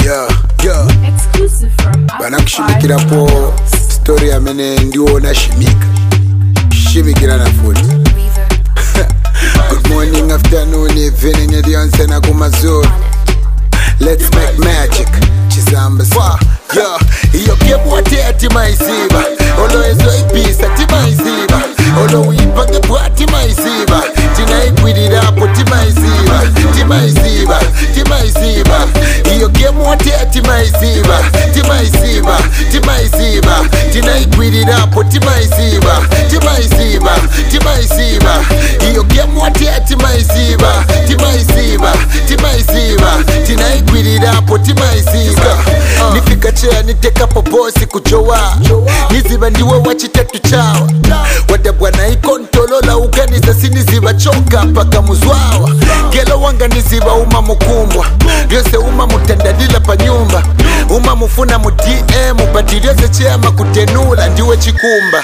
Exclusive from banakushimikira po story amene ndiona shimikira na food. Good morning, afternoon, evening, edionse na kumazuri. Let's make magic. Chizamba swa. Iyo kebwate ati maiziba. Olo ezo ipisa ti maiziba. Olo uipage pwati maiziba. Tina ikwidira po ti maiziba. Ti maiziba, ti maiziba. Iyo kebwate ati maiziba. Ti maiziba, ti maiziba. Tina ikwidira po ti maiziba. Ti maiziba, ti maiziba. Iyo kebwate ati maiziba. Ti maiziba, ti maiziba. Tina ikwidira po ti maiziba. Nifika chea niteka poposi kuchowa. Niziba ndiwe wachitatu chawa. Wadabwana ikontolola uganiza siniziba choka paka muzwawa. Gelo wanga niziba uma mukumbwa. Ryose uma mutandadila pa nyumba. Uma mufuna mu DM Bati ryose chea makutenula ndiwe chikumba.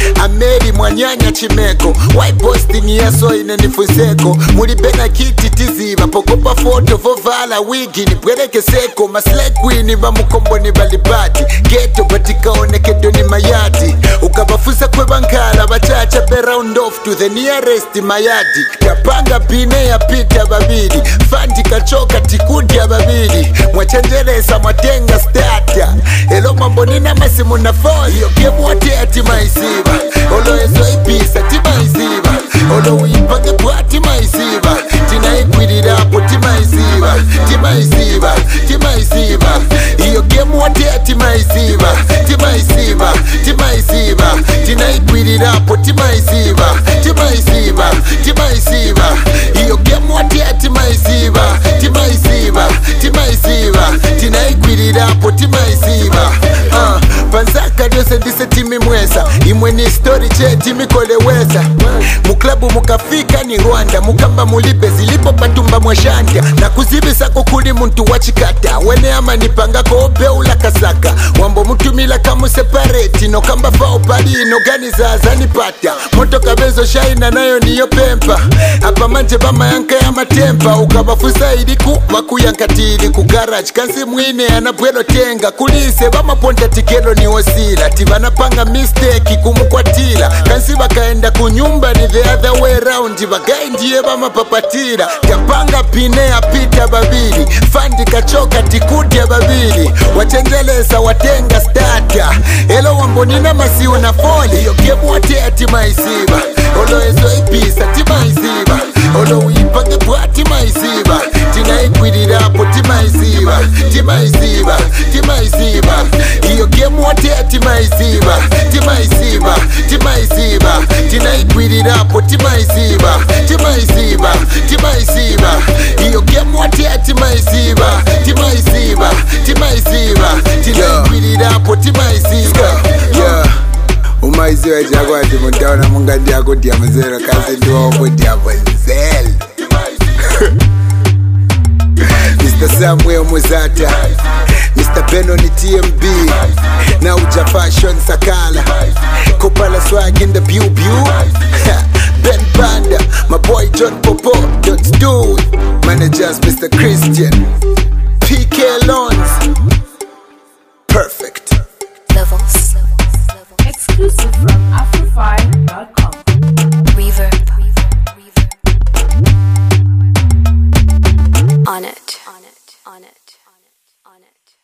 Ameri mwanyanya chimeko. Why boasting yaso inenifuseko. Mulibena kiti tiziba. Pokopa foto vovala wigi nipwereke seko. Maslay queen bamukombo ni balibati. Geto batika onekedo ni mayati. Ukabafusa kwe bankala bachacha be round off to the nearest mayadi. Kapanga pine ya pita babidi. Fandi kachoka tikudi ya babidi. Mwachenjeresa mwatenga starter. Elo mambo nina masimu na phone. Iyo kemu wate ati maiziba. Olo ezo ipisa ti maiziba. Olo uipage pwati maiziba. Tina ikwidira po ti maiziba. Ti maiziba, ti maiziba. Iyo kemu wate ati maiziba. Ti maiziba, ti maiziba. Tina ikwidira po ti maiziba. Ti maiziba, ti maiziba. Iyo kemu wate ati maiziba. Ti maiziba, ti maiziba. Tina ikwidira po ti maiziba. Panzaka ryose ndise timi mwesa. Imwe ni story che timi koleweza. Muklabu mukafika ni Rwanda. Mukamba mulibe zilipo patumba mwashanda. Na kuzibisa kukuli muntu wachikata. Wene ama nipanga kobe ula kasaka. Wambo mutumila kamu separate. No kamba fao pali inoganiza zanipata. Moto kabezo shaina nayo niyo pempa. Hapa manje bama yanka ya matempa. Ukabafusa iliku makuyankatili ku garage. Kansi mwine anabwelo tenga. Kulise bama ponta tikelo ni wasila. Tivana panga mistake kumukwatila. Kansi bakaenda kunyumba ni the other way round. Bagai ndiye bama papatira. Kapanga pine ya pita babili. Fandi kachoka tikudi ya babili. Wachenjelesa watenga starter. Elo wambonina masiu na foli. Iyo kemu wate ati maiziba. Olo ezo ipisa ti maiziba. Olo uipage pwati maiziba. Tina ikwidira po ti maiziba. Ti maiziba, ti maiziba. Iyo kemu wate ati maiziba. Ti maiziba, ti maiziba. Tina ikwidira po ti maiziba. Ti maiziba, ti maiziba. Iyo kemu wate ati maiziba. Ti maiziba, ti maiziba. Tina ikwidira po ti maiziba. Umaiziwa jakwati mutaona munga ndiako diamazero. Kasi ndiwoko diamazelo. Mr. Samuel Muzata, Mr. Beno ni TMB. Now Uja Fashion Sakala. Kopala swag in the pew. Ben Panda, my boy John Popo. Don't do it. Managers Mr. Christian, PK Lawns. Perfect. Levels. Exclusive from Afrofy.com. Reverb. On it. On it. On it. On it. On it.